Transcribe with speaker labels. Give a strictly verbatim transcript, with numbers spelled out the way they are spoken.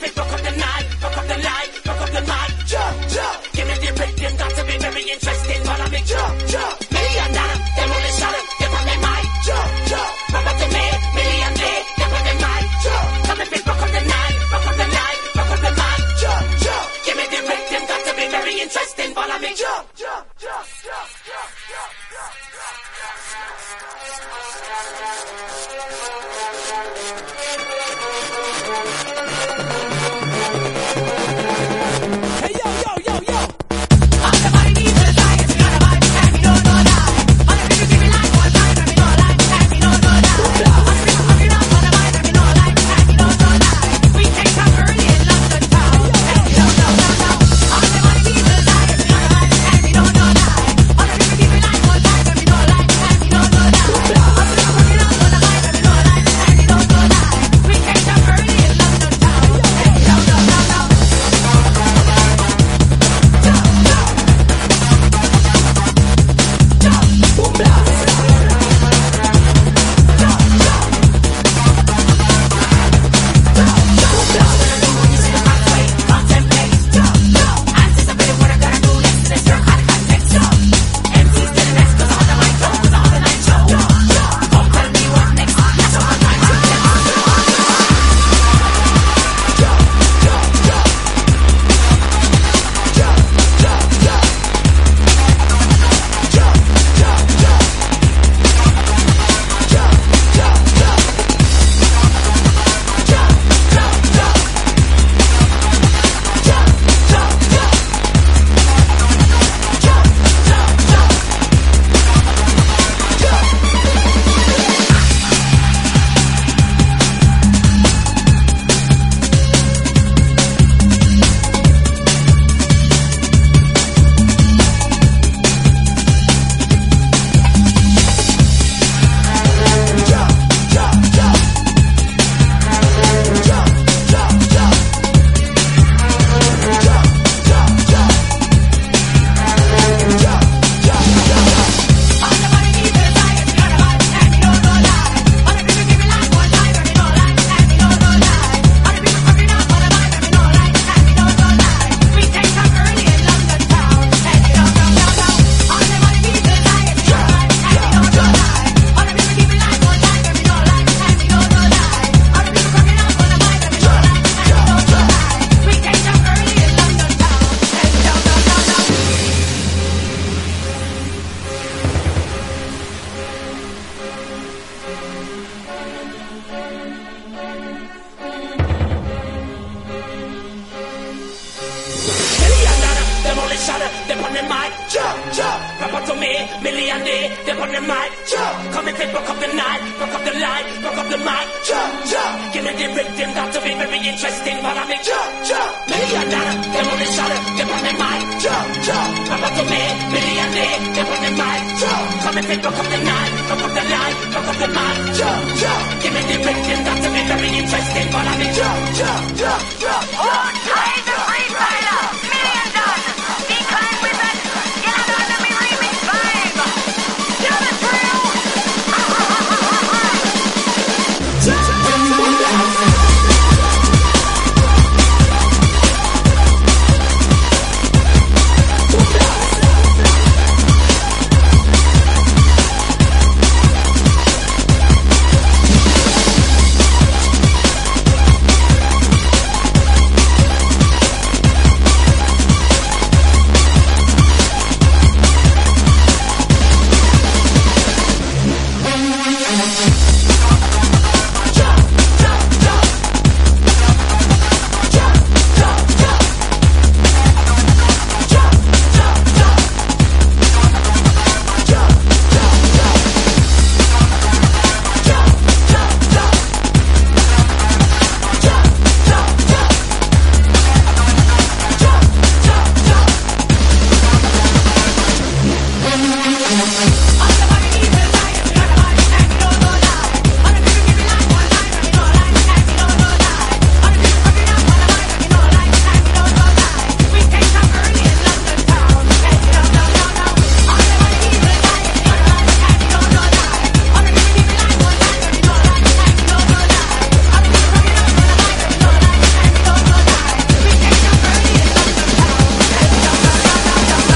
Speaker 1: fit, fuck up the night, fuck up the light, fuck up the mic. Jump, jump. Give me the rhythm, got to be very interesting. Follow me, jump, jump. Million dollar, demolition, get on the mic. Jump, jump. Pop up the mic, million day, get on the mic. Jump. Come and fit, fuck up the night, fuck up the light, fuck up the mic. Jump, jump. Give me the rhythm, got to be very interesting. Follow me, jump, jump, jump, jump, jump, jump, jump,
Speaker 2: Hey yo, yo, yo, yo!
Speaker 3: All the money needs to die, it's got a vibe, and me don't know that. All the people give me life one time, and me don't like, and me don't know that. All the people fucking up on the vibe, and me don't like, and me don't know that. We take up early in London town, and me don't know, no, no. All the money needs to die, it's got a vibe, and me don't know that. All the people give me life one time, and me don't like, and me don't know that. All the people fucking up on the vibe, and me don't like, and me don't know that. We take up early in London town, and me don't know, no, no.
Speaker 1: Jump, jump, pop up to me, million day, they on the mic. Jump, come and take back up the night, back up the light, back up the mic. Jump, jump, give me the rhythm, got to be very interesting. Follow me, jump, jump, million dollar, they on the shutter, they on the mic. Jump, jump, pop up to me, million day, they on the mic. Jump, come and take back up the night, back up the light, back up the mic. Jump, jump, give me the rhythm, got to be very interesting. Follow me, jump, jump, jump.